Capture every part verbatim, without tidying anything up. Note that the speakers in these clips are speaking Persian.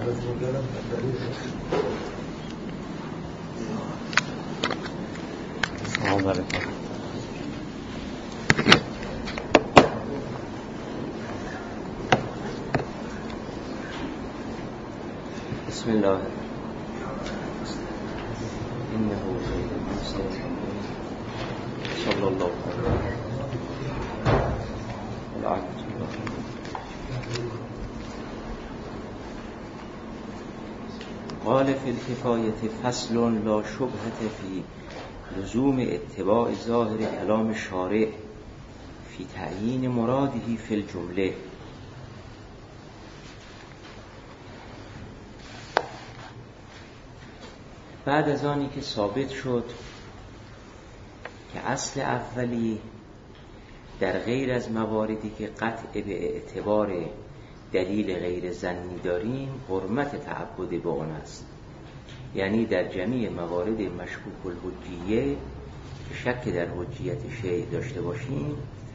سلام علیکم. بسم الله إنه خير المرسل صلى الله عليه ولعنة الله. قال في الكفاية فصل لا شبهة في لزوم اتباع ظاهر کلام شارع في تعیین مراده في الجمله. بعد از آنی که ثابت شد که اصل اولی در غیر از مواردی که قطع به اعتبار دلیل غیر ظنی داریم حرمت تعبد به آن است، یعنی در جمیع موارد مشکوک الحجیه که شک در حجیت شیء داشته باشیم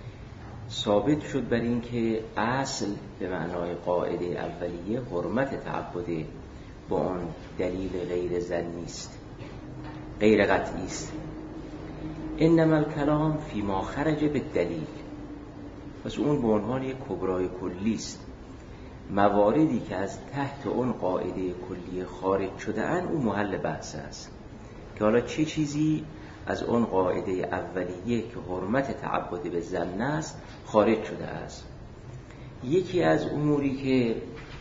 ثابت شد بر این که اصل به معنای قاعده اولیه حرمت تعبد با آن دلیل غیر ظنی است، غیر قطعی است. انما الکلام فی ما خرج بالدلیل، پس اون به عنوان یک کبرای کلی است. مواردی که از تحت اون قاعده کلی خارج شده اند اون محل بحث است که حالا چه چیزی از اون قاعده اولیه که حرمت تعبد به ظن است خارج شده است. یکی از اموری که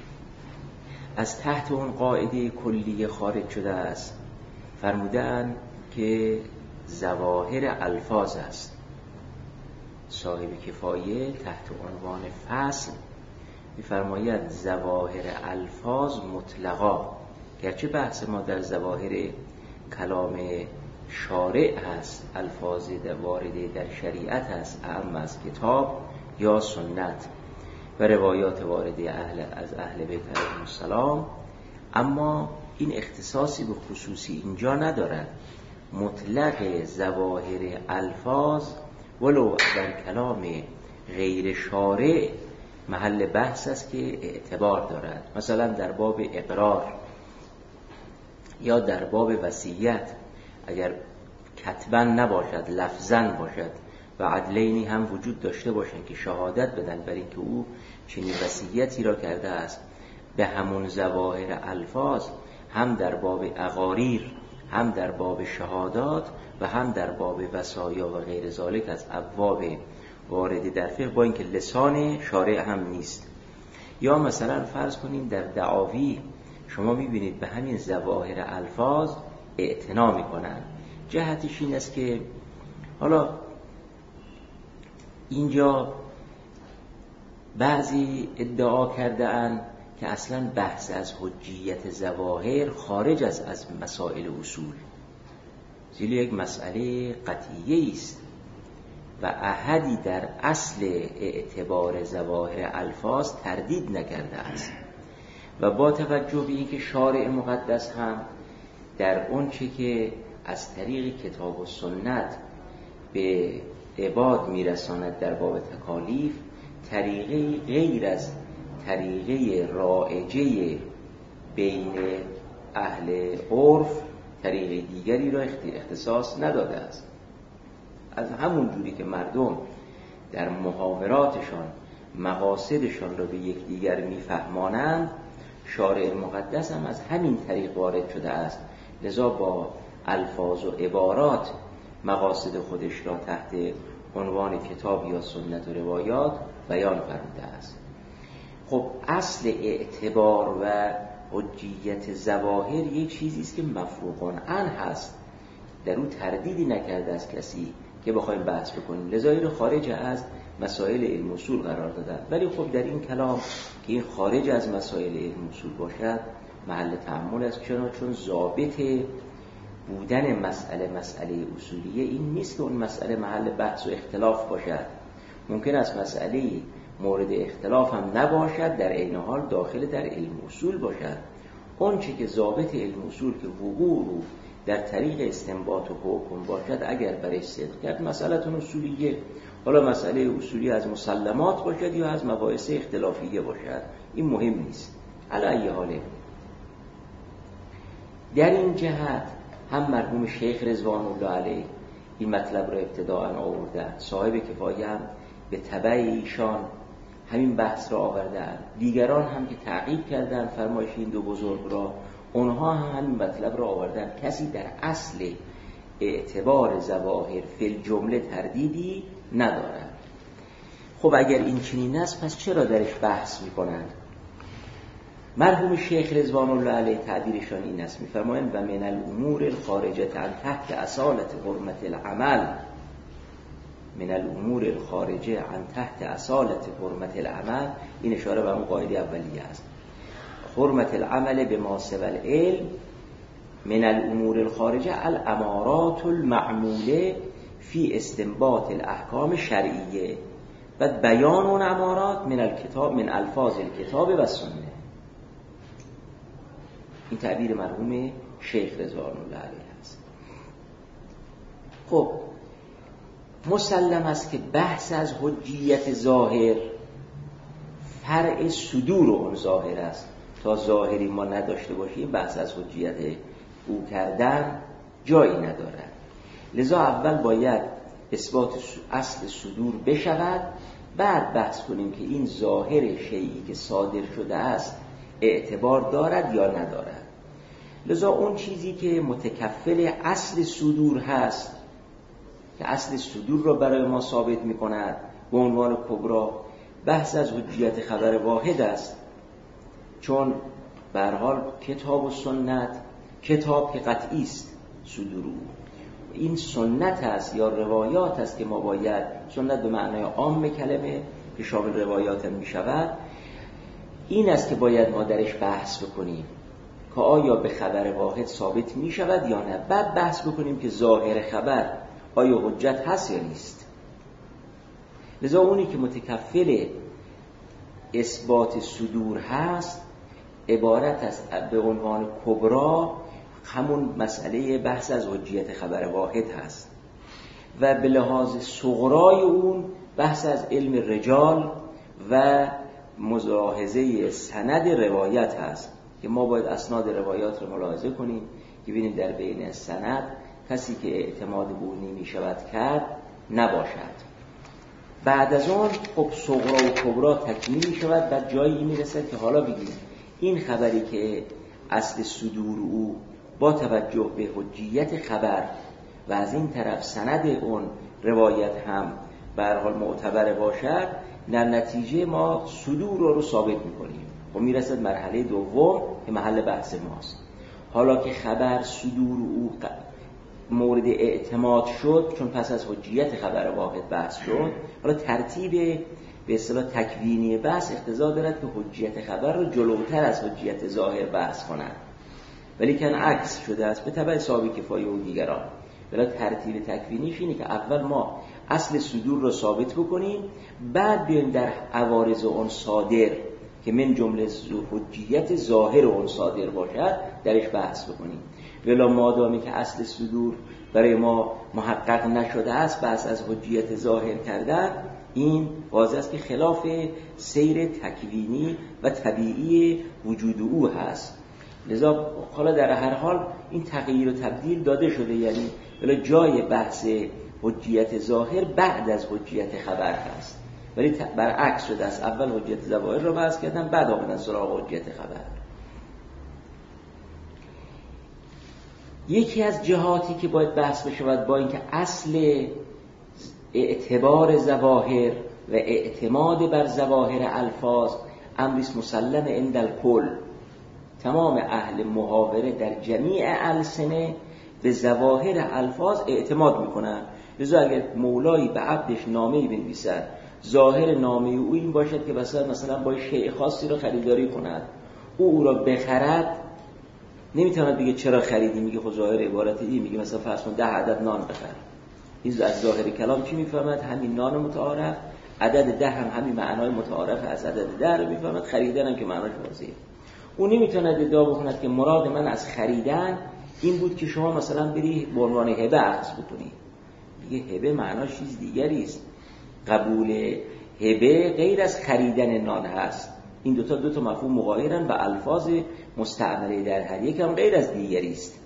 از تحت اون قاعده کلی خارج شده است فرمودن که ظواهر الفاظ است. صاحب کفایه تحت عنوان فصل می‌فرماید ظواهر الفاظ مطلقا، گرچه بحث ما در ظواهر کلام شارع هست، الفاظ وارده در شریعت هست اعم از کتاب یا سنت و روایات وارده اهل از اهل بیت علیهم السلام، اما این اختصاصی به خصوصی اینجا ندارد. مطلق ظواهر الفاظ ولو در کلام غیر شارع محل بحث است که اعتبار دارد. مثلا در باب اقرار یا در باب وصیت اگر کتباً نباشد لفظاً باشد و عدلینی هم وجود داشته باشند که شهادت بدن بر اینکه او چنین وصیتی را کرده است، به همون ظواهر الفاظ هم در باب اقاریر هم در باب شهادات و هم در باب وصایا و غیر ذالک از ابواب وارد در فقه با اینکه لسان شارع هم نیست. یا مثلا فرض کنیم در دعاوی شما میبینید به همین ظواهر الفاظ اعتنا میکنن. جهتش این است که حالا اینجا بعضی ادعا کرده اند که اصلا بحث از حجیت ظواهر خارج از از مسائل اصول، زیرا یک مسئله قطعیه است و احدی در اصل اعتبار ظواهر الفاظ تردید نکرده است و با توجه به اینکه شارع مقدس هم در اون چه که از طریق کتاب و سنت به عباد میرساند در باب تکالیف طریقه غیر از طریقه رایجه بین اهل عرف طریقه دیگری را اختصاص نداده است. از همون جوری که مردم در محاوراتشان مقاصدشان را به یکدیگر میفهمانند، شارع مقدس هم از همین طریق وارد شده است، لذا با الفاظ و عبارات مقاصد خودش را تحت عنوان کتاب یا سنت و روایات بیان فرموده است. خب اصل اعتبار و حجیت ظواهر یک چیزی است که مفروغ عنه هست، در اون تردیدی نکرده است کسی که بخوایم بحث بکنیم، لذا این خارج از مسائل علم اصول قرار دادن. ولی خب در این کلام که این خارج از مسائل علم اصول باشد محل تأمل است، چون چون ضابط بودن مسئله مسئله اصولیه این نیست که اون مسئله محل بحث و اختلاف باشد. ممکن است مسئله مورد اختلاف هم نباشد در عین حال داخل در علم اصول باشد. اون چه که ضابط علم اصول که وقوع رو در طریق استنباط و حکم باشد اگر برای صدق کرد مسئله اصولیه، حالا مسئله اصولی از مسلمات باشد یا از مباحث اختلافیه باشد این مهم نیست. علی ای حاله در این جهت هم مرحوم شیخ رضوان الله علیه این مطلب را ابتداءً آوردن، صاحب کفایه هم به تبع ایشان همین بحث را آوردن، دیگران هم که تعقیب کردن فرمایش این دو بزرگ را، اونها هم همین مطلب را آوردن. کسی در اصل اعتبار ظواهر فی الجمله تردیدی ندارد. خب اگر این چنین است پس چرا درش بحث میکنند؟ مرحوم شیخ رضوان الله علیه تعبیرشان این است، میفرمایند و من الامور الخارجه عن تحت اصالت حرمت العمل، من الامور الخارجه عن تحت اصالت حرمت العمل، این اشاره به اون قاعده اولیه است، حرمت العمل بما سوى العلم، من الامور الخارجه الامارات المعموله فی استنباط الاحکام شرعیه و بیان اون امارات من الکتاب من الفاظ الکتاب و سنه. این تعبیر مرحوم شیخ رضوان الله علیه است. خب مسلم است که بحث از حجیت ظاهر فرع صدور اون ظاهر است. تا ظاهری ما نداشته باشیم بحث از حجیت او کردن جایی ندارد. لذا اول باید اثبات اصل صدور بشود، بعد بحث کنیم که این ظاهر شیئی که صادر شده است اعتبار دارد یا ندارد. لذا اون چیزی که متکفل اصل صدور هست که اصل صدور را برای ما ثابت می کند به عنوان کبرا، بحث از حجیت خبر واحد است، چون به هر حال کتاب و سنت، کتاب که قطعی است صدور او، این سنت است یا روایات است که ما باید، سنت به معنای عام کلمه که شامل روایات هم می شود، این است که باید ما درش بحث بکنیم که آیا به خبر واحد ثابت می شود یا نه. بعد بحث بکنیم که ظاهر خبر آیا حجت هست یا نیست. لذا اونی که متکفل اثبات صدور هست عبارت است به عنوان کبرا همون مسئله بحث از حجیت خبر واحد هست و به لحاظ صغرای اون بحث از علم رجال و ملاحظه سند روایت هست که ما باید اسناد روایات رو ملاحظه کنیم که ببینیم در بین سند کسی که اعتماد به او نمی شود کرد نباشد. بعد از اون خب صغرا و کبرا تکمیل می شود و جایی می رسد که حالا بگیم این خبری که اصل صدور او با توجه به حجیت خبر و از این طرف سند اون روایت هم به هر حال معتبر باشد، در نتیجه ما صدور رو, رو ثابت می‌کنیم. خب میرسد مرحله دوم که محل بحث ماست. حالا که خبر صدور او مورد اعتماد شد، چون پس از حجیت خبر واحد بحث شد، حالا ترتیب به اصطلاح تکوینی بحث اقتضا دارد که حجیت خبر رو جلوتر از حجیت ظاهر بحث کنند، ولی کن عکس شده است به تبع صاحب کفایه و دیگران. ولی ترتیب تکوینیش اینه که اول ما اصل صدور رو ثابت بکنیم، بعد بیایم در عوارض اون صادر که من جمله حجیت ظاهر اون صادر باشد درش بحث بکنیم. ولی مادامی که اصل صدور برای ما محقق نشده است بحث از حجیت ظاهر کردن، این واضح است که خلاف سیر تکوینی و طبیعی وجود او هست. لذا حالا در هر حال این تغییر و تبدیل داده شده، یعنی ولی جای بحث حجیت ظاهر بعد از حجیت خبر هست، ولی برعکس شده است، اول حجیت ظاهر رو بحث کردن بعد آمدن سراغ حجیت خبر. یکی از جهاتی که باید بحث بشود با اینکه اصل اعتبار ظواهر و اعتماد بر ظواهر الفاظ امریست مسلم عند الکل، تمام اهل محاوره در جمیع السنه به ظواهر الفاظ اعتماد میکنن. لذا اگر مولایی به عبدش نامه‌ای بنویسد، ظاهر نامه او این باشد که مثلا مثلا با شیء خاصی رو خریداری کند، او او را بخرد، نمیتواند بگه چرا خریدی، میگه خب ظاهر عبارت این، میگه مثلا فرض کن ده عدد نان بخر. این از ظاهر کلام چی میفهمد؟ همین نان متعارف، عدد ده هم همین معنای متعارف از عدد ده رو میفهمد، خریدن هم که معناش واضحه. او نمیتواند ادعا بکند که مراد من از خریدن این بود که شما مثلا بری به عنوان هبه اخذ بکنی. میگه هبه معناش چیز دیگری است. قبول هبه غیر از خریدن نان هست. این دوتا دوتا مفهوم مغایرن و الفاظ مستعمله در هر یک هم غیر از دیگری است.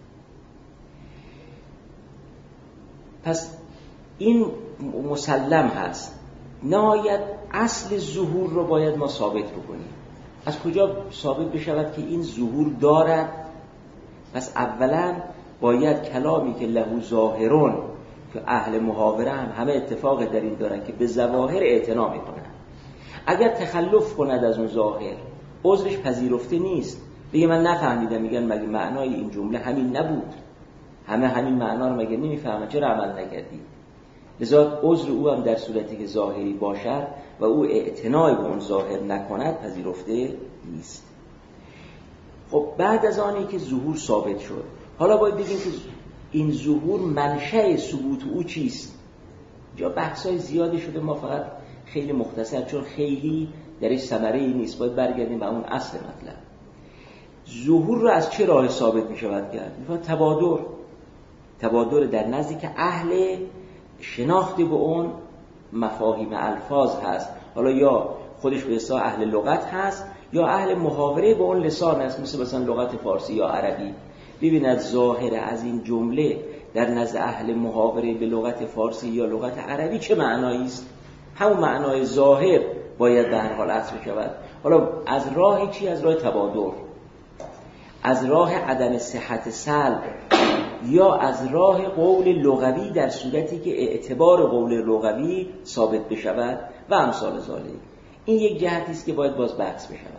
پس این مسلم هست. نهایت اصل ظهور رو باید ما ثابت بکنیم. از کجا ثابت بشود که این ظهور دارد؟ پس اولا باید کلامی که له ظاهرون، که اهل محاوره هم همه اتفاق در این دارن که به ظواهر اعتنا میکنن، اگر تخلف کند از اون ظاهر عذرش پذیرفته نیست. بگه من نفهمیدم، میگن مگه معنای این جمله همین نبود؟ همه همین معنا رو مگه نمیفهمن؟ چرا عمل نکردی؟ لذا عذر او هم در صورتی که ظاهری باشد و او اعتنای به اون ظاهر نکند پذیرفته نیست. خب بعد از آنی که ظهور ثابت شد، حالا باید بگیم که این ظهور منشأ ثبوت او چیست؟ جا بحثای زیادی شده، ما فقط خیلی مختصر، چون خیلی درش ثمره‌ای نیست، باید برگردیم به اون اصل مطلب. ظهور رو از چه راه ثابت می شود کرد؟ میفهمد تبادر. تبادر در نزدیک اهل شناخت به اون مفاهیم الفاظ هست، حالا یا خودش به حساب اهل لغت هست یا اهل محاوره به اون لسان هست، مثل مثلا لغت فارسی یا عربی. ببیند ظاهر از این جمله در نزد اهل محاوره به لغت فارسی یا لغت عربی چه معنایی است؟ همون معنای ظاهر باید به هر حال اصل شود. حالا از راه چی؟ از راه تبادر، از راه عدم صحت سلب، یا از راه قول لغوی در صورتی که اعتبار قول لغوی ثابت بشود و امثال ذالک. این یک جهتی است که باید باز بحث بشود.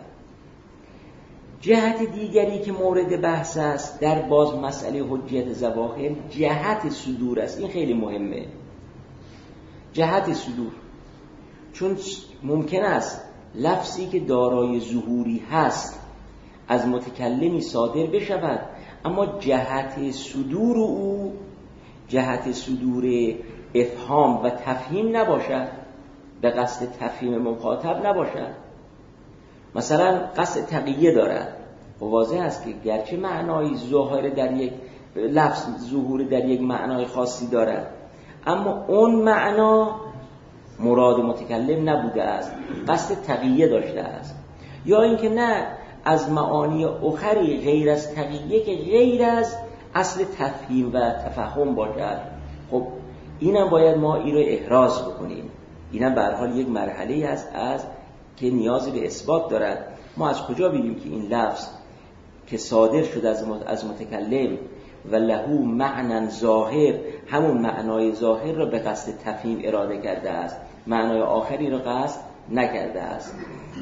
جهت دیگری که مورد بحث است در باز مسئله حجیت ظواهر جهت صدور است. این خیلی مهمه، جهت صدور، چون ممکن است لفظی که دارای ظهوری هست از متکلمی صادر بشود، اما جهت صدور او جهت صدور افهام و تفهیم نباشد، به قصد تفهیم مخاطب نباشد. مثلا قصد تقیه دارد، و واضح است که گرچه معنای ظاهر در یک لفظ ظهور در یک معنای خاصی دارد، اما اون معنا مراد متکلم نبوده است، قصد تقیه داشته است. یا اینکه نه، از معانی اخری غیر از تقیه که غیر از اصل تفهیم و تفهم باشد. خب اینم باید ما این رو احراز بکنیم. اینم به هر حال یک مرحله است از که نیاز به اثبات دارد. ما از کجا بگیم که این لفظ که صادر شد از متکلم و لهو معنی ظاهر، همون معنای ظاهر را به قصد تفهیم اراده کرده است، معنای آخری را قصد نکرده است،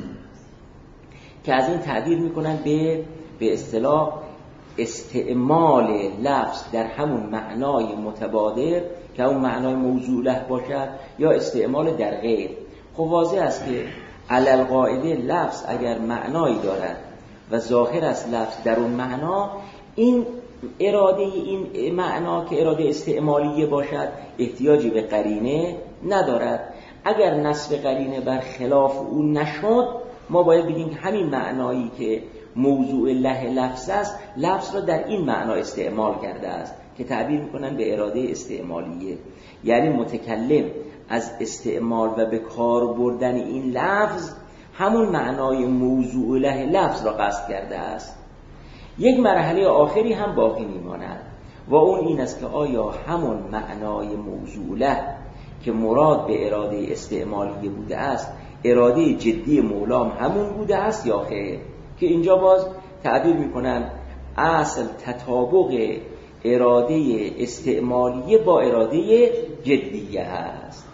که از این تعبیر میکنن به به اصطلاح استعمال لفظ در همون معنای متبادر که همون معنای موضوع له باشد، یا استعمال در غیر. خب واضح است که علی القاعده لفظ اگر معنایی دارد و ظاهر از لفظ در اون معنا، این اراده این معنا که اراده استعمالیه باشد احتیاجی به قرینه ندارد. اگر نصب قرینه بر خلاف اون نشد، ما باید بگیم که همین معنایی که موضوع له لفظ است، لفظ را در این معنا استعمال کرده است که تعبیر میکنن به اراده استعمالیه. یعنی متکلم از استعمال و به کار بردن این لفظ همون معنای موضوع له لفظ را قصد کرده است. یک مرحله آخری هم باقی میماند و اون این است که آیا همون معنای موضوع له که مراد به اراده استعمالیه بوده است، اراده جدی مولام همون بوده است یا خیر؟ که اینجا باز تعبیر میکنن اصل تطابق اراده استعمالیه با اراده جدیه هست.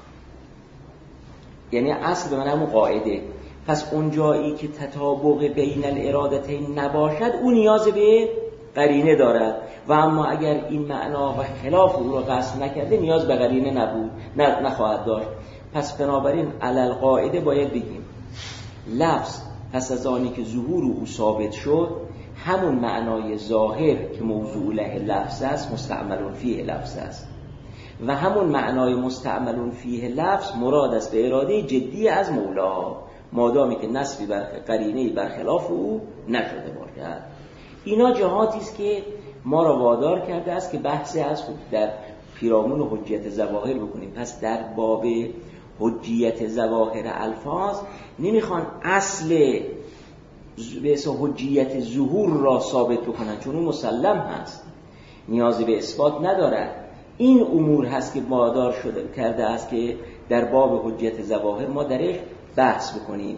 یعنی اصل به من همون قاعده. پس اون جایی که تطابق بین الارادتین نباشد، اون نیاز به قرینه دارد، و اما اگر این معنا و خلاف او را قصد نکرده نیاز به قرینه نبود نه نخواهد داشت. پس بنابراین علی القاعده باید بگیم لفظ پس از آنی که ظهور او ثابت شد، همون معنای ظاهر که موضوع له لفظ است مستعمل فیه لفظ است، و همون معنای مستعمل فیه لفظ مراد است به اراده جدی از مولا، مادامی که نسبی بر قرینه‌ای برخلاف او نشده باشد. اینا جهاتی است که ما را وادار کرده است که بحثی از خود در پیرامون حجیت ظواهر بکنیم. پس در باب حجیت ظواهر الفاظ نمیخوان اصل به اصطلاح حجیت ظهور را ثابت بکنن، چون اون مسلم هست، نیازی به اثبات ندارد. این امور هست که وادار شده کرده است که در باب حجیت ظواهر ما درش بحث بکنیم.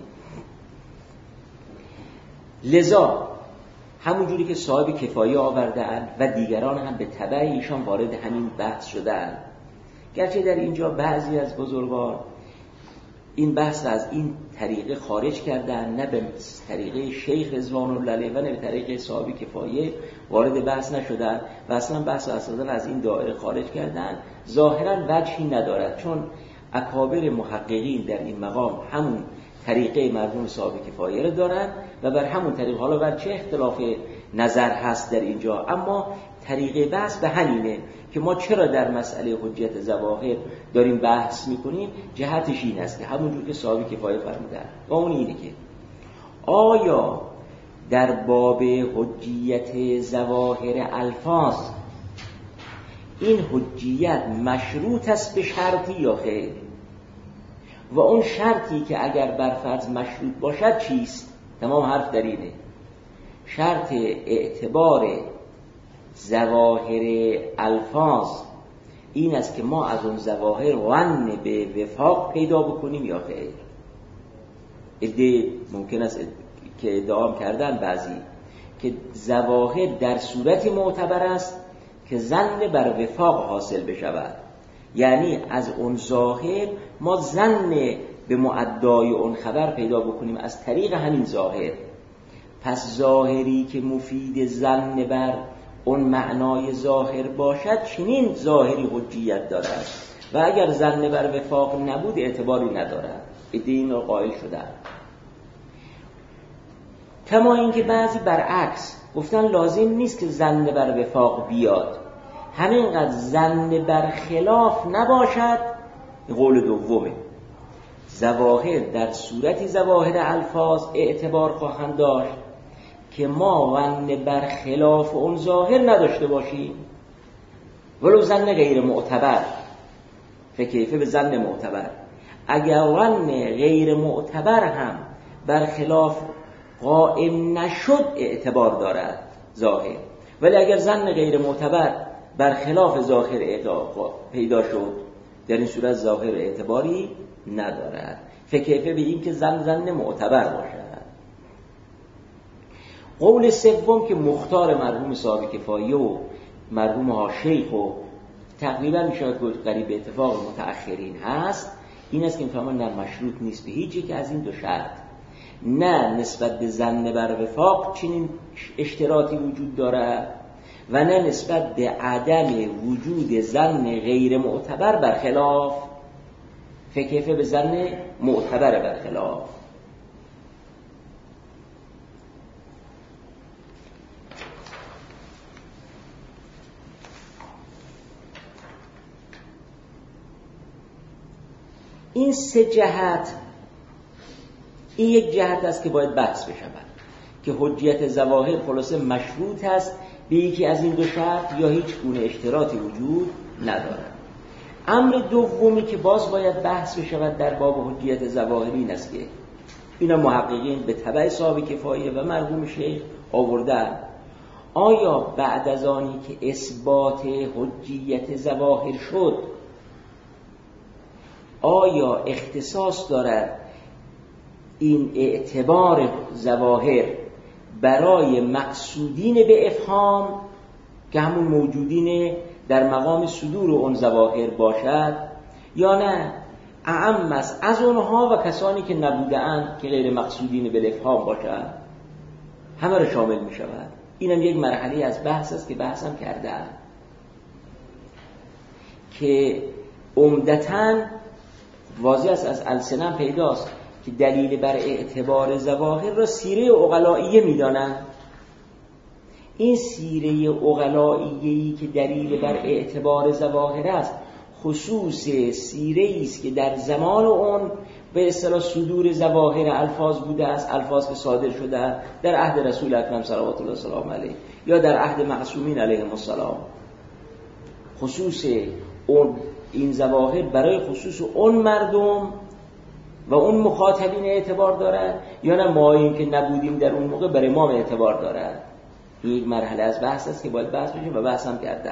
لذا همون جوری که صاحب کفایه آورده‌اند و دیگران هم به تبع ایشان وارد همین بحث شده‌اند، گرچه در اینجا بعضی از بزرگان این بحث از این طریقه خارج کردن، نه به طریقه شیخ رضوان الله علیه و نه به طریقه صاحب کفایه وارد بحث نشدن و اصلا بحث اصلا از این دایره خارج کردن، ظاهرا وجهی ندارد، چون اکابر محققین در این مقام همون طریقه مرحوم صاحب کفایه رو دارن و بر همون طریق، حالا بر چه اختلاف نظر هست در اینجا، اما طریقه بحث به همینه که ما چرا در مسئله حجیت ظواهر داریم بحث میکنیم. جهتش این است که همونجور که صاحب کفایه فرمودن و اون اینه که آیا در باب حجیت ظواهر الفاظ این حجیت مشروط است به شرطی یا خیر، و اون شرطی که اگر بر فرض مشروط باشد چیست؟ تمام حرف در اینه. شرط اعتبار ظواهر الفاظ این است که ما از اون ظواهر ظن به وفاق پیدا بکنیم یا خیر. عده ممکن است که ادعا کردن بعضی که ظواهر در صورت معتبر است که ظن بر وفاق حاصل بشود، یعنی از اون ظاهر ما ظن به معدای اون خبر پیدا بکنیم از طریق همین ظاهر. پس ظاهری که مفید ظن بر اون معنای ظاهر باشد چنین ظاهری حجیت دارد و اگر ظن بر وفاق نبود اعتباری ندارد. این رو قائل شدن. کما اینکه بعضی برعکس گفتن لازم نیست که ظن بر وفاق بیاد، همینقدر ظن بر خلاف نباشد. قول دومه، ظواهر در صورتی ظواهر الفاظ اعتبار خواهند داشت که ما ظن بر خلاف اون ظاهر نداشته باشیم، ولو ظن غیر معتبر. فکیفه به ظن معتبر، اگر ظن غیر معتبر هم بر خلاف قائم نشد اعتبار دارد ظاهر، ولی اگر ظن غیر معتبر بر خلاف ظاهر پیدا شد در این صورت ظاهر اعتباری ندارد. فکیفه بگیم که ظن ظن معتبر باشد. قول سوم که مختار مرحوم صاحب کفایه و مرحوم ها شیخ و تقریبا میشود گفت قریب اتفاق متأخرین هست، این است که میفهمن نه مشروط نیست به هیچ یک از این دو شرط، نه نسبت به ظن بر وفاق چنین اشتراطی وجود دارد و نه نسبت به عدم وجود ظن غیر معتبر برخلاف. فکیفه به ظن معتبر برخلاف. این سه جهت، این یک جهت است که باید بحث بشود که حجیت ظواهر خلاصه مشروط است به یکی از این دو شرط یا هیچ گونه اشتراطی وجود ندارد. امر دومی که باز باید بحث بشود در باب حجیت ظواهر این است که اینا محققین به تبع صاحب کفایه و مرحوم شیخ آوردن، آیا بعد از آنی که اثبات حجیت ظواهر شد آیا اختصاص دارد این اعتبار ظواهر برای مقصودین به افهام که همون موجودین در مقام صدور اون ظواهر باشد، یا نه اعم است از اونها و کسانی که نبودند که غیر مقصودین به افهام باشد، همه را شامل می شود. اینم یک مرحله از بحث است که بحثم کردم که عمدتاً واضح است از السنه پیداست که دلیل بر اعتبار ظواهر را سیره عقلائیه می‌دانند. این سیره عقلائیه‌ای که دلیل بر اعتبار ظواهر است خصوص سیره است که در زمان اون به اصطلاح صدور ظواهر الفاظ بوده است، الفاظ که صادر شده در عهد رسول اکرم صلوات الله سلام علیه یا در عهد معصومین علیهم السلام. خصوص اون این ظواهر برای خصوص اون مردم و اون مخاطبین اعتبار دارد یا نه ما این که نبودیم در اون موقع برای ما اعتبار دارد. این یک مرحله از بحث است که باید بحث بشه و بحث هم کرده.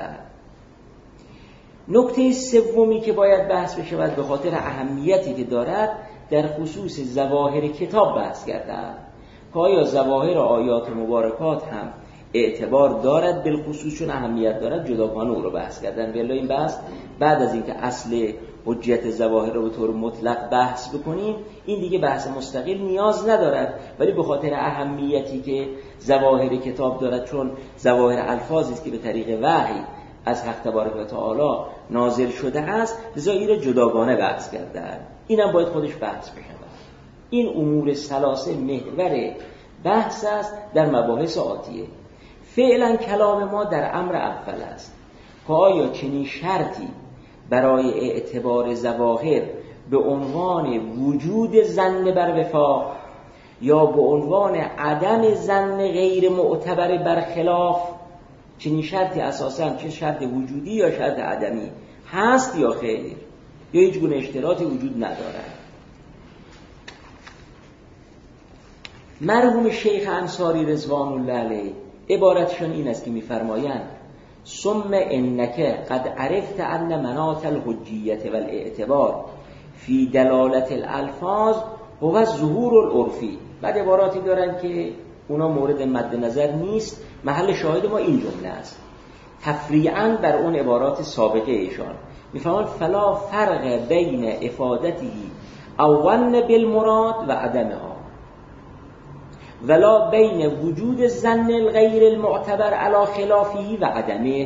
نکته سومی که باید بحث بشه و به خاطر اهمیتی که دارد در خصوص ظواهر کتاب بحث کرده. که آیا ظواهر آیات مبارکات هم اعتبار دارد بالخصوص چون اهمیت دارد، جداگانه او رو بحث کردن. ولی این بحث بعد از اینکه اصل حجیت ظواهر رو به طور مطلق بحث بکنیم این دیگه بحث مستقل نیاز ندارد، ولی به خاطر اهمیتی که ظواهر کتاب دارد چون ظواهر الفاظی است که به طریق وحی از حق تبارک و تعالی نازل شده است لذا این رو جداگانه بحث کردن. اینم باید خودش بحث بشه. این امور ثلاثه محور بحث است در مباحث آتیه. فعلا کلام ما در امر اول است که آیا چنین شرطی برای اعتبار ظواهر به عنوان وجود ظن بر وفاق یا به عنوان عدم ظن غیر معتبر برخلاف، چنین شرطی اساساً چه شرط وجودی یا شرط عدمی هست یا خیر، یا هیچ گونه اشتراطی وجود ندارد. مرحوم شیخ انصاری رضوان الله علیه عبارتشون این است که می‌فرمایند ثم انک قد عرفت ان مناط الحجیت والاعتبار فی دلالت الالفاظ هو ظهور العرفی. بعد عباراتی دارن که اونا مورد مد نظر نیست، محل شاهد ما این جمله است تفریعاً بر اون عبارات سابقه ایشان. میفهمند فلا فرق بین افادته او ظن بالمراد و عدمها ولا بین وجود ظن الغیر المعتبر علی خلافه و عدمه.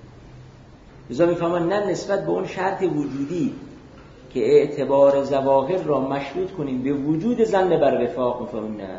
لذا میفهمند نه نسبت به اون شرط وجودی که اعتبار ظواهر را مشروط کنیم به وجود ظن بر وفاق، میفهمند نه.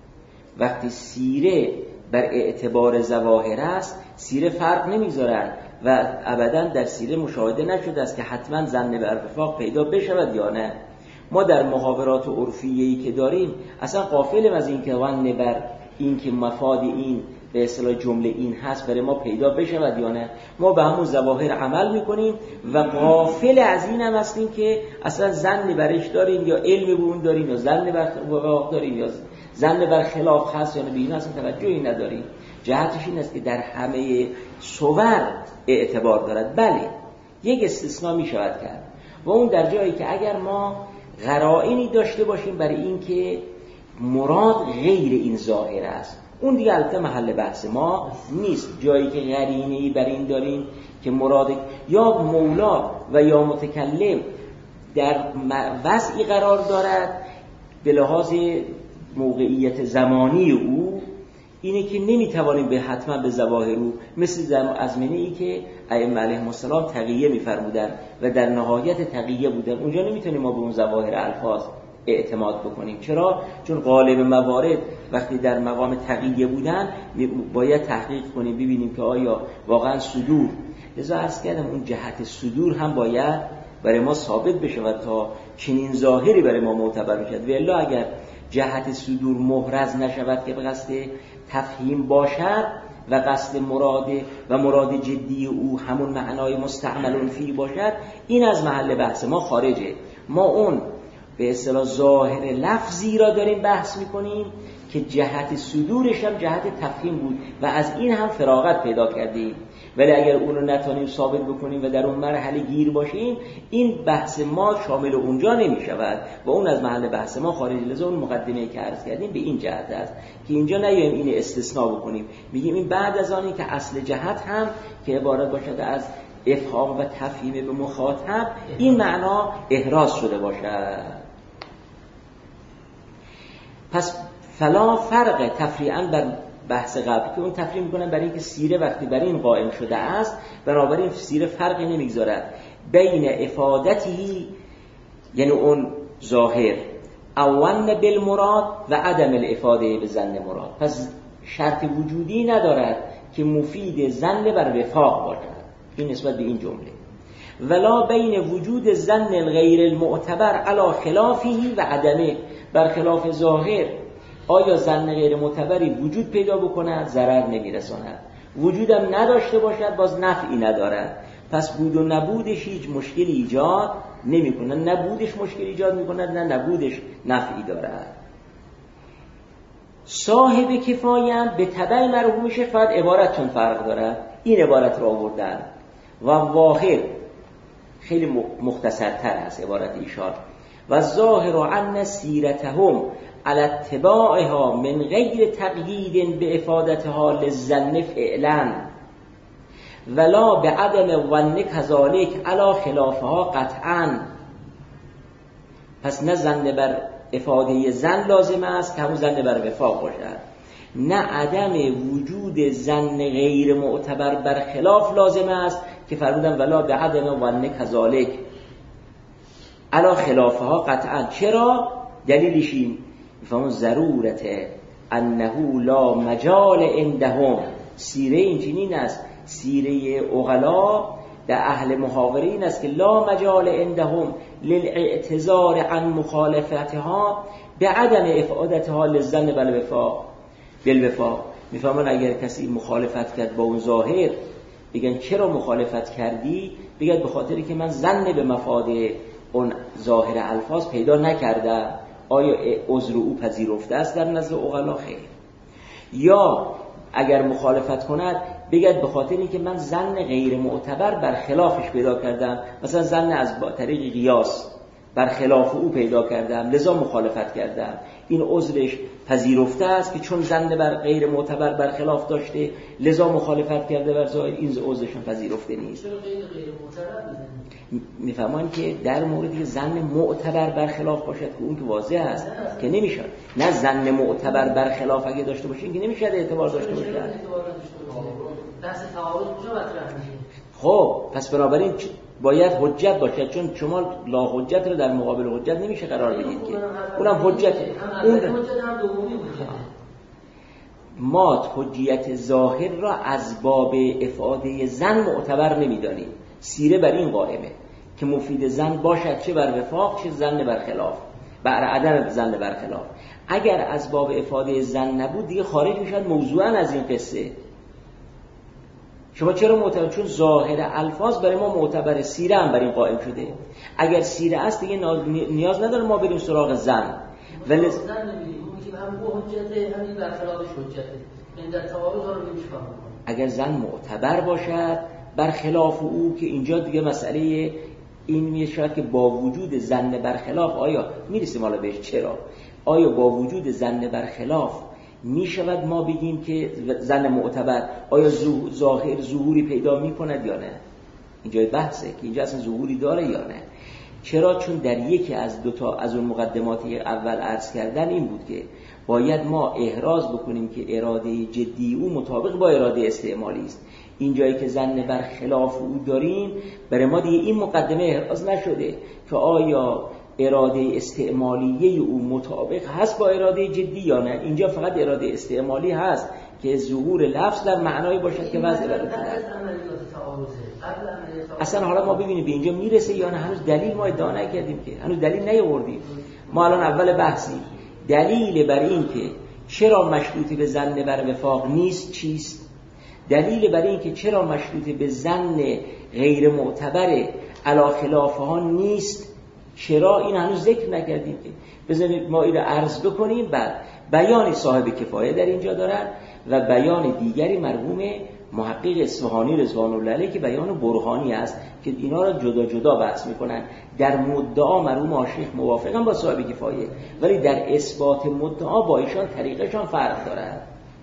وقتی سیره بر اعتبار ظواهر است سیره فرق نمیذارن و ابدا در سیره مشاهده نشده است که حتما ظن بر وفاق پیدا بشود یا نه. ما در محاورات عرفیه‌ای که داریم اصلا غافلیم از این که ظن بر این که مفاد این به اصطلاح جمله این هست برای ما پیدا بشود یا نه. ما به همون ظواهر عمل میکنیم و غافل از این هم هستیم که اصلا ظن برش داریم یا علم به اون داریم یا ظن بر وفاق داریم یا ظن بر خلاف هست یا نه، به این اصلا توجهی نداریم. جهتش این است که در همه صور اعتبار دارد. بله یک استثناء می شود کرد و اون در جایی که اگر ما قرائنی داشته باشیم برای این که مراد غیر این ظاهر است، اون دیگه البته محل بحث ما نیست. جایی که قرینه‌ای برای این داریم که مراد یا مولا و یا متکلم در وضعی قرار دارد به لحاظ موقعیت زمانی او اینه که نمیتوانیم به حتما به ظواهر او مثل در ازمنه ای که ائمه علیهم السلام تقیه میفرمودن و در نهایت تقیه بودن، اونجا نمیتونیم ما به اون ظواهر الفاظ اعتماد بکنیم. چرا؟ چون غالب موارد وقتی در مقام تقیه بودن باید تحقیق کنیم ببینیم که آیا واقعا صدور، لذا عرض کردم اون جهت صدور هم باید برای ما ثابت بشه و تا چنین ظاهری برای ما معتبر بشد. و الا اگر جهت صدور محرز نشود که به قصد تفهیم باشد و قصد مراد و مراد جدی او همون معنای مستعمل فی باشد، این از محل بحث ما خارجه. ما اون به اصطلاح ظاهر لفظی را داریم بحث میکنیم که جهت صدورش هم جهت تفهیم بود و از این هم فراغت پیدا کردیم. ولی اگر اون رو نتونیم ثابت بکنیم و در اون مرحله گیر باشیم، این بحث ما شامل اونجا نمی شود و اون از محل بحث ما خارج. لذا اون مقدمه‌ای که عرض کردیم به این جهت است که اینجا نیایم این استثناء بکنیم، میگیم این بعد از آنی که اصل جهت هم که عبارت باشد از افهام و تفهیم به مخاطب این معنا احراز شده باشد. پس فلا فرق تفریعاً بر بحث قبل که اون تفریع میکنن برای اینکه سیره وقتی بر این قائم شده است بنابراین سیره فرقی نمیگذارد بین افادتی یعنی اون ظاهر اون بالمراد و عدم الافاده به ظن مراد. پس شرط وجودی ندارد که مفید ظن بر وفاق باشد، این نسبت به این جمله. ولا بین وجود ظن الغیر المعتبر علی خلافه و عدمه، بر خلاف ظاهر آیا ظن غیر معتبری وجود پیدا بکند ضرر نمیرساند، وجودم نداشته باشد باز نفعی ندارد. پس بود و نبودش هیچ مشکلی ایجاد نمیکنه، نبودش مشکل ایجاد میکنه، نه نبودش نفعی دارد. صاحب کفایه هم به تبع مرحومش فقط عبارتون فرق دارد، این عبارت را آوردن و واحد خیلی مختصرتر است عبارت ایشان. و ظاهر ان سیرتهم علی اتباعها من غیر تقیید به افادتها للظن فعلا ولا به عدم ظن کذالک علی خلافها قطعا. پس نه ظن بر افاده ظن لازم است که همون ظن بر وفاق باشد، نه عدم وجود ظن غیر معتبر بر خلاف لازم است که فرمودن ولا به عدم ظن کذالک علی خلافها قطعا. چرا؟ دلیلش این میفهمون ضرورت انه لا مجال عندهم. سیره اینجنین است، سیره عقلا در اهل محاوره این است که لا مجال عندهم للاعتذار عن مخالفتها به عدم افادتها للظن بالوفاق بالوفاق. میفهمون اگر کسی مخالفت کرد با اون ظاهر بگن چرا مخالفت کردی؟ بگن به خاطری که من ظن به مفاد اون ظاهر الفاظ پیدا نکردم. آیا عذر او پذیرفته است در نزد عقلا؟ خیر. یا اگر مخالفت کند بگد به خاطر اینکه من ظن غیر معتبر بر خلافش پیدا کردم، مثلا ظن از طریق قیاس بر خلاف او پیدا کردم لذا مخالفت کردم. این عذرش پذیرفته است که چون ظن بر غیر معتبر بر خلاف داشته لذا مخالفت کرده بر ظاهر، این عذرشون پذیرفته نیست. چرا غیر غیر معتبر میفهمان که در موردی که ظن معتبر بر خلاف باشد که اون که واضح است که نمیشه، نه ظن معتبر بر خلاف اگه داشته باشین که نمیشه اعتبار داشته باشه. دست تعارض کجا مطرح میشه؟ خب پس بنابراین باید حجت باشد، چون شما لا حجت رو در مقابل حجت نمیشه قرار بدید که اونم حجت اون هم دومی حجت. ما حجیت ظاهر را از باب افاده ظن معتبر نمیدانیم. سیره بر این قائمه که مفید ظن باشد چه بر وفاق چه ظن بر خلاف، بر عدم ظن بر خلاف. اگر از باب افاده ظن نبود دیگه خارج میشد موضوعا از این قصه. شما چرا معتبر؟ چون ظاهر الفاظ برای ما معتبر، سیره هم بر این قائم شده. اگر سیره است دیگه نیاز نداره ما بریم سراغ ظن. ولی ظن نمیدیم که هم او حجته همین بر خلافش حجته، این در تعارض ها رو نمی‌فهمم. اگر ظن معتبر باشد بر خلاف او که اینجا دیگه مسئله این میشه که با وجود ظن بر خلاف آیا میرسیم حالا بهش، چرا آیا با وجود ظن بر خلاف میشود ما بگیم که ظن معتبر آیا ظاهر ظهوری پیدا میکند یا نه؟ اینجا بحثه که اینجا اصلا ظهوری داره یا نه. چرا؟ چون در یکی از دو تا از اون مقدماتی اول عرض کردن این بود که باید ما احراز بکنیم که اراده جدی او مطابق با اراده استعمالی است. این جایی که ظن بر خلاف او داریم برای ما دیگه این مقدمه احراز نشده که آیا اراده استعمالیه او مطابق هست با اراده جدی یا نه. اینجا فقط اراده استعمالی هست که ظهور لفظ در معنای باشد که وضع برای اصلا حالا ما ببینیم به اینجا میرسه یا نه. هنوز دلیل ما ادعا نکردیم که، هنوز دلیل نیاوردیم. ما الان اول بحثیم دلیل بر این که چرا مشروط به ظن بر وفاق نیست چیست؟ دلیل بر این که چرا مشروط به ظن غیر معتبر علی خلافها نیست چرا؟ این هنوز ذکر نکردیم که. بذارید ما اینو عرض بکنیم. بعد بیان صاحب کفایه در اینجا دارن و بیان دیگری مرحوم محقق اصفهانی رضوان الله علیه که بیان برهانی است که اینا را جدا جدا بحث میکنن. در مدعا مرحوم آشیخ موافقن با صاحب کفایه، ولی در اثبات مدعا با ایشان طریقشان فرق دارد.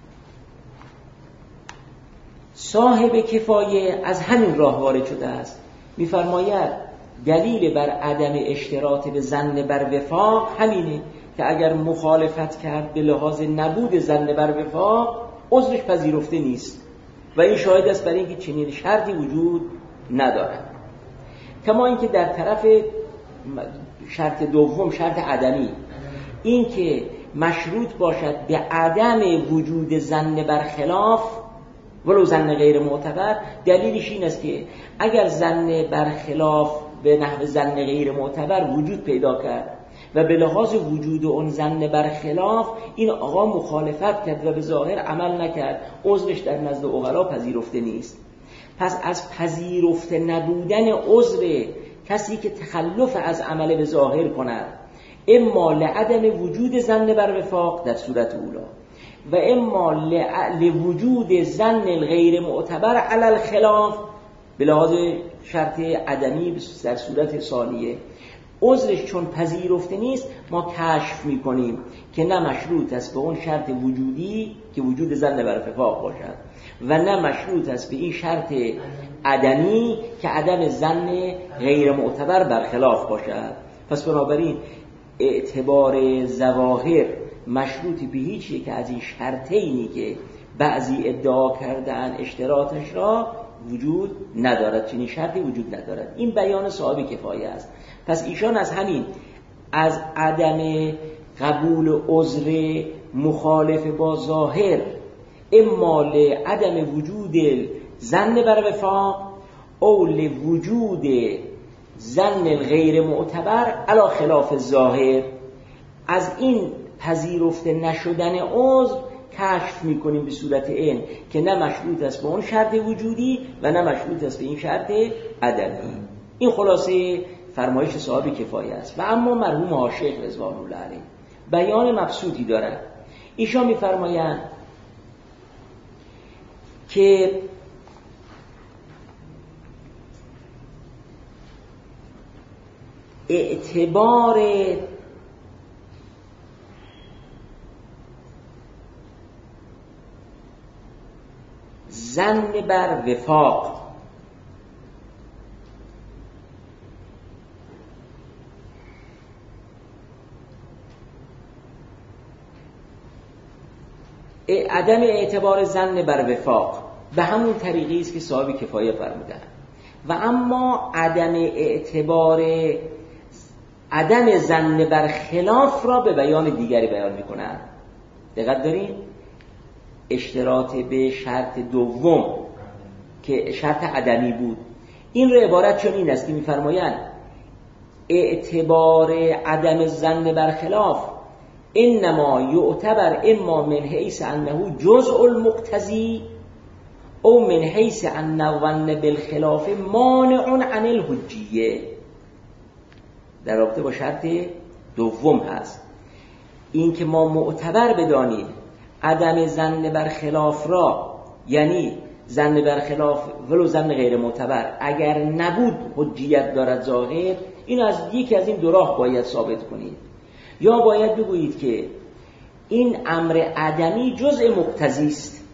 صاحب کفایه از همین راه وارد شده است. میفرماید دلیل بر عدم اشتراط به ظن بر وفاق همینه که اگر مخالفت کرد به لحاظ نبود ظن بر وفاق عذرش پذیرفته نیست و این شاهد است برای اینکه چنین شرطی وجود ندارد. کما اینکه در طرف شرط دوم، شرط عدمی، این که مشروط باشد به عدم وجود ظن بر خلاف ولو ظن غیر معتبر، دلیلش این است که اگر ظن بر خلاف به نحو ظن غیر معتبر وجود پیدا کرد و به لحاظ وجود اون ظن بر خلاف این آقا مخالفت کرد و به ظاهر عمل نکرد، عذرش در نزد عقلا پذیرفته نیست. پس از پذیرفته نبودن عذر کسی که تخلف از عمل به ظاهر کند، اما لعدم وجود ظن بر وفاق در صورت اولا و اما لوجود ظن غیر معتبر علی الخلاف به لحاظ شرط عدمی در صورت ثانیه، عذرش چون پذیرفته نیست ما کشف میکنیم که نه مشروط است به اون شرط وجودی که وجود ظن بر وفاق باشد و نه مشروط است به این شرط عدمی که عدم ظن غیر معتبر برخلاف باشد. پس بنابراین اعتبار ظواهر مشروطی به هیچی که از این شرطینی که بعضی ادعا کردن اشتراطش را وجود ندارد، چنین شرطی وجود ندارد. این بیان صاحب کفایه است. پس ایشان از همین از عدم قبول عذر مخالف با ظاهر اما لعدم وجود ظن بر وفاق او لوجود ظن غیر معتبر علی خلاف ظاهر، از این پذیرفته نشدن عذر کشف میکنیم به صورت این که نه مشروط است به اون شرط وجودی و نه مشروط است به این شرط عدمی. این خلاصه فرمایش صاحب کفایه است. و اما مرحوم عاشق رضوان الله علیه بیان مبسوطی دارد. ایشان میفرمایند که اعتبار ظن بر وفاق عدم اعتبار ظن بر وفاق به همون طریقی است که صاحب کفایه فرمودن و اما عدم اعتبار عدم ظن بر خلاف را به بیان دیگری بیان میکنن. دقت دارین؟ اشتراط به شرط دوم که شرط عدمی بود، این رو عبارت چون این است که میفرمایند اعتبار عدم ظن بر خلاف انما یعتبر اما من حیث انه جزء المقتضی او من حیث ان الظن بالخلاف مانع عن الحجیه. در رابطه با شرط دوم هست این که ما معتبر بدانیم عدم ظن بر خلاف را، یعنی ظن بر خلاف ولو ظن غیر معتبر اگر نبود حجیت دارد ظاهر، این از یکی از این دو راه باید ثابت کنید. یا باید بگویید که این امر عدمی جزء مقتضی است،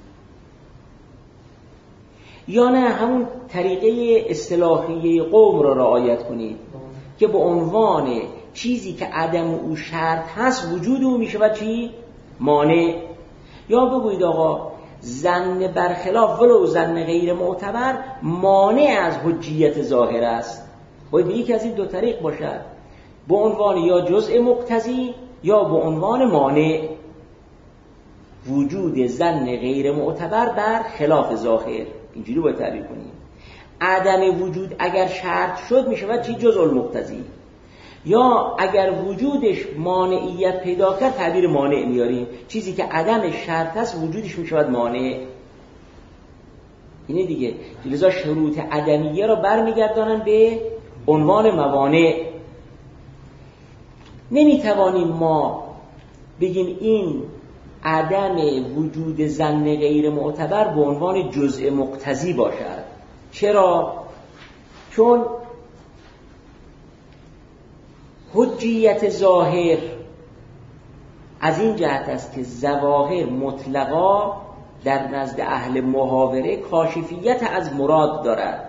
یا نه همون طریقه اصطلاحی قوم را رعایت کنید که به عنوان چیزی که عدم او شرط هست وجود او میشه و چی؟ مانع. یا بگویید آقا ظن برخلاف ولو ظن غیر معتبر مانع از حجیت ظاهر است. باید یکی از این دو طریق باشد، به عنوان یا جزء مقتضی یا به عنوان مانع وجود ظن غیر معتبر بر خلاف ظاهر. اینجوری باید تعبیر کنیم. عدم وجود اگر شرط شد می شود چی؟ جزء المقتضی. یا اگر وجودش مانعیت پیدا کرد تعبیر مانع میاریم، چیزی که عدم شرط است وجودش می شود مانع. اینه دیگه. لذا شروط عدمیه را برمیگردانن به عنوان موانع. نمیتوانیم ما بگیم این عدم وجود ظن غیر معتبر به عنوان جزء مقتضی باشد. چرا؟ چون حجیت ظاهر از این جهت است که ظواهر مطلقا در نزد اهل محاوره کاشفیت از مراد دارد.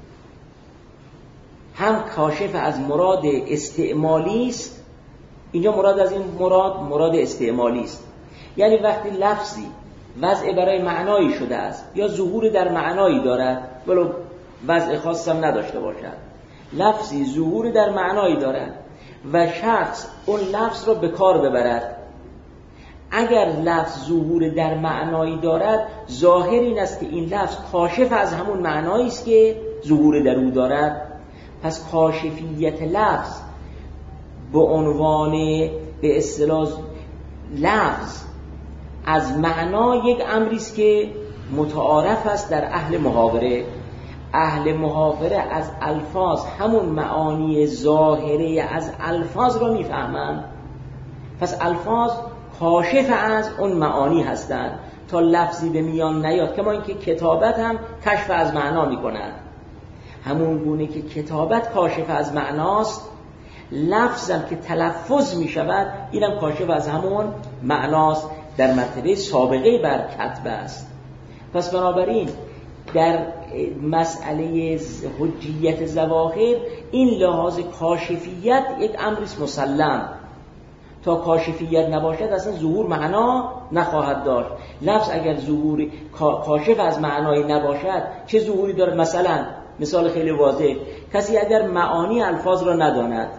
هم کاشف از مراد استعمالی است، اینجا مراد از این مراد مراد استعمالی است، یعنی وقتی لفظی وضع برای معنایی شده است یا ظهور در معنایی دارد ولو وضع خاص هم نداشته باشد، لفظی ظهور در معنایی دارد و شخص اون لفظ را به کار ببرد، اگر لفظ ظهور در معنایی دارد ظاهر این است که این لفظ کاشف از همون معنایی است که ظهور در او دارد. پس کاشفیت لفظ به عنوان به اصطلاح لفظ از معنا یک امری است که متعارف است در اهل محاوره. اهل محاوره از الفاظ همون معانی ظاهره از الفاظ را میفهمند. پس الفاظ کاشف از اون معانی هستند تا لفظی به میان نیاد. کما اینکه کتابت هم کشف از معنا میکند، همون گونه که کتابت کاشف از معناست، لفظم که تلفظ میشود اینم کاشف از همون معناست، در مرتبه سابقه بر کتب است. پس بنابراین در مسئله حجیت ظواهر این لحاظ کاشفیت یک امریست مسلم. تا کاشفیت نباشد اصلا ظهور معنا نخواهد داشت. لفظ اگر ظهور کاشف از معنای نباشد چه ظهوری دارد؟ مثلا مثال خیلی واضح، کسی اگر معانی الفاظ را نداند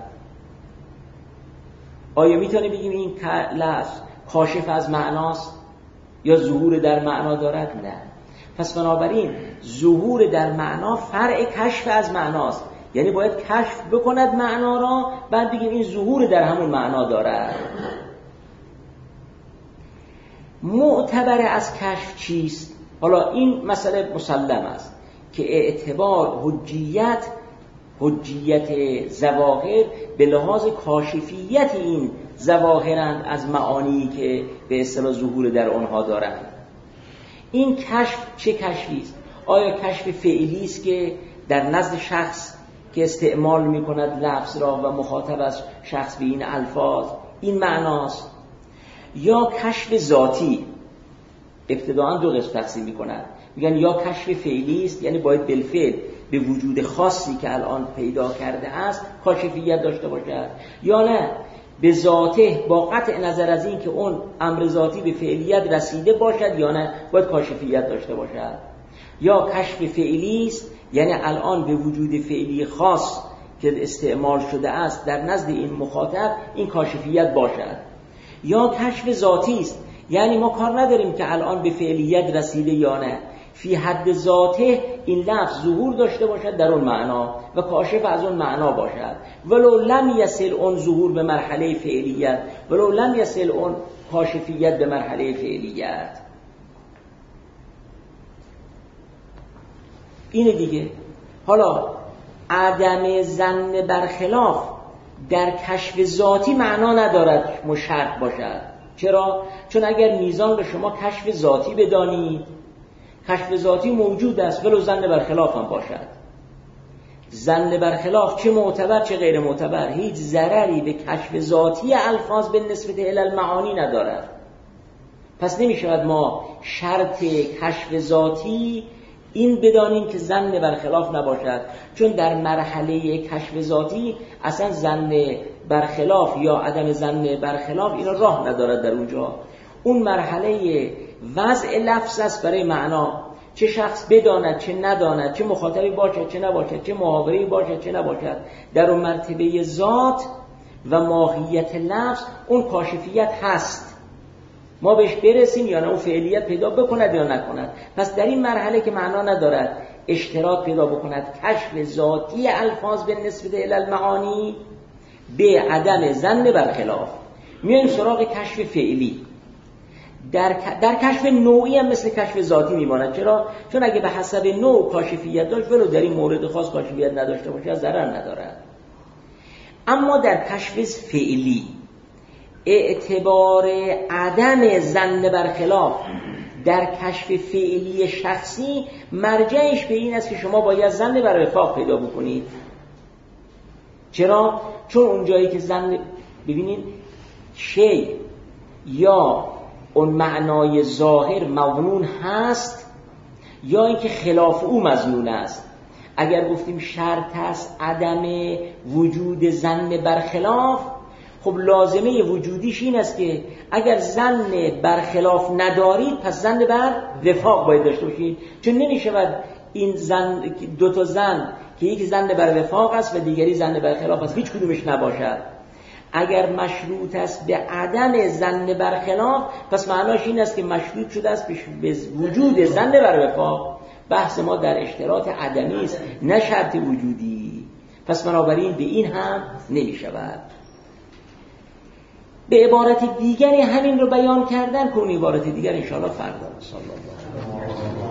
آیا میتونه بگیم این لفظ کاشف از معناست یا ظهور در معنا دارد؟ نه. پس بنابراین ظهور در معنا فرع کشف از معناست، یعنی باید کشف بکند معنا را، بعد بگیم این ظهور در همون معنا دارد. معتبر از کشف چیست؟ حالا این مسئله مسلم است که اعتبار حجیت حجیت ظواهر به لحاظ کاشفیت این ظواهرند از معانی که به اصطلاح ظهور در آنها دارند. این کشف چه کشفی است؟ آیا کشف فعلی است که در نزد شخص که استعمال می‌کند لفظ را و مخاطب از شخص به این الفاظ این معناست، یا کشف ذاتی؟ ابتداءً دو قسم تقسیم می‌کنند، میگن یا کشف فعلی است یعنی باید بالفعل به وجود خاصی که الان پیدا کرده است کاشفیت داشته باشد، یا نه به ذاته با قطع نظر از این که اون امر ذاتی به فعلیت رسیده باشد یا نه باید کاشفیت داشته باشد. یا کشف فعلی است یعنی الان به وجود فعلی خاص که استعمال شده است در نزد این مخاطب این کاشفیت باشد. یا کشف ذاتی است یعنی ما کار نداریم که الان به فعلیت رسیده یا نه، فی حد ذاته این لفظ ظهور داشته باشد در اون معنا و کاشف از اون معنا باشد، ولو لم یصل اون ظهور به مرحله فعلیت، ولو لم یصل اون کاشفیت به مرحله فعلیت. اینه دیگه. حالا عدم ظن برخلاف در کشف ذاتی معنا ندارد مشرط باشد. چرا؟ چون اگر میزان رو شما کشف ذاتی بدانید، کشف ذاتی موجود است ولو ظن برخلاف هم باشد. ظن برخلاف چه معتبر چه غیر معتبر هیچ ضرری به کشف ذاتی الفاظ به نسبت الی المعانی ندارد. پس نمیشود ما شرط کشف ذاتی این بدانیم که ظن برخلاف نباشد، چون در مرحله کشف ذاتی اصلا ظن برخلاف یا عدم ظن برخلاف اینا راه ندارد در اونجا. اون مرحله وضع لفظ است برای معنا، چه شخص بداند چه نداند، چه مخاطبی باشد چه نباشد، چه محاوره‌ای باشد چه نباشد، در اون مرتبه ذات و ماهیت لفظ اون کاشفیت هست. ما بهش برسیم یا نه اون فعلیت پیدا بکند یا نکند. پس در این مرحله که معنا ندارد اشتراک پیدا بکند کشف ذاتی الفاظ به نسبت الی المعانی به عدم ظن برخلاف. میایم سراغ کشف فعلی. در در کشف نوعی هم مثل کشف ذاتی میماند. چرا؟ چون اگه به حسب نوع کاشفیت داشت ولو در این مورد خاص کاشفیت نداشته باشه ضرر ندارد. اما در کشف فعلی اعتبار عدم ظن برخلاف در کشف فعلی شخصی مرجعش به این است که شما باید ظن بر وفاق پیدا بکنید. چرا؟ چون اونجایی که ظن ببینید شی یا اون معنای ظاهر مظنون هست یا اینکه خلاف او مظنون است. اگر گفتیم شرط است عدم وجود ظن برخلاف، خب لازمه وجودیش این است که اگر ظن برخلاف ندارید پس ظن بر وفاق باید داشته باشید، چون نمیشود این ظن دو تا ظن که یکی ظن بر وفاق است و دیگری ظن بر خلاف است هیچ کدومش نباشد. اگر مشروط است به عدم ظن برخلاف پس معناش این است که مشروط شده است به وجود ظن بر وفاق. بحث ما در اشتراط عدمی است نه شرط وجودی. پس بنابراین به این هم نمی شود. به عبارت دیگری همین رو بیان کردن که اون عبارت دیگر انشاءالله فردا. صلی الله علیه و